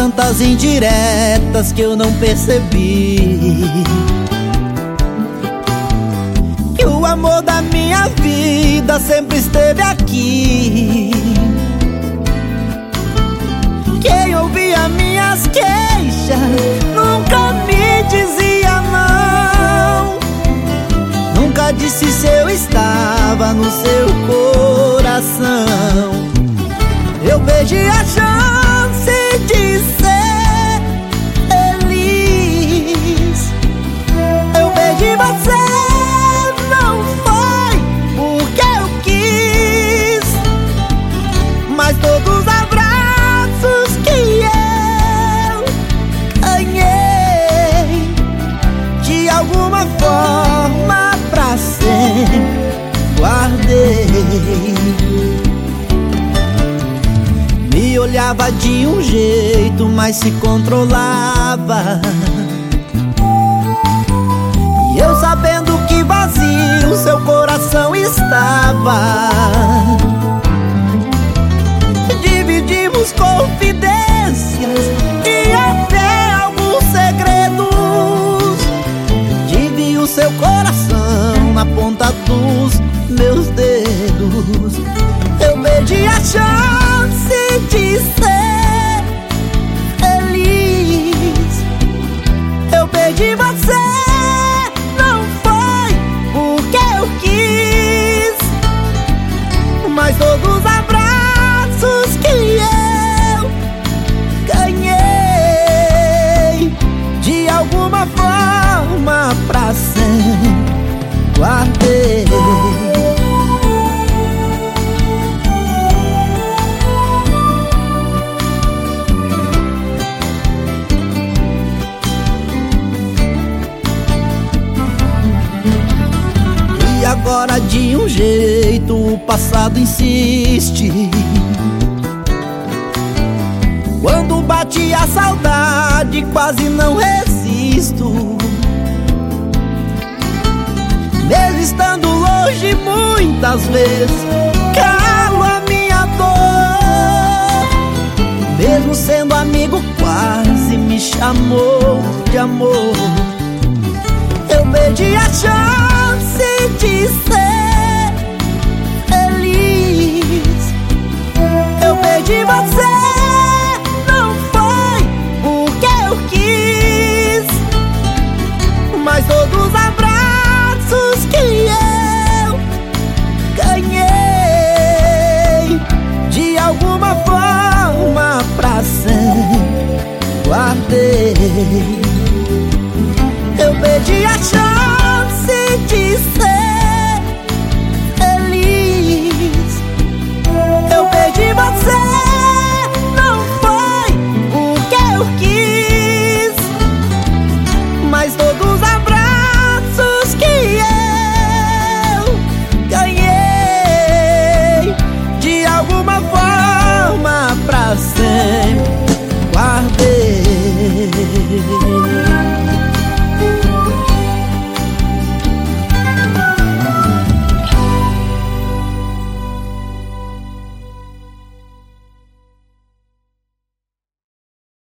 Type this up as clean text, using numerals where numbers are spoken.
tantas indiretas que eu não percebi que o amor da minha vida sempre esteve aqui. Quem ouvia minhas queixas nunca me dizia não, nunca disse se eu estava no seu coração. Eu perdi a chance de ser feliz. Eu perdi você, não foi porque eu quis, mas todos os abraços que eu ganhei, de alguma forma pra sempre guardei. Me olhava de um jeito, mas se controlava, e eu sabendo que vazio seu coração estava. Dividimos confidências e até alguns segredos. Tive o seu coração na ponta dos meus dedos. Eu perdi a chance de ser feliz. Eu perdi você, não foi porque eu quis, mas todos os abraços que eu ganhei, de alguma forma pra sempre guardei. Agora de um jeito o passado insiste. Quando bate a saudade quase não resisto. Mesmo estando longe muitas vezes calo a minha dor. Mesmo sendo amigo quase me chamou de amor. Eu perdi a chance de ser feliz. Eu perdi você, não foi porque eu quis, mas todos os abraços que eu ganhei, de alguma forma pra sempre guardei.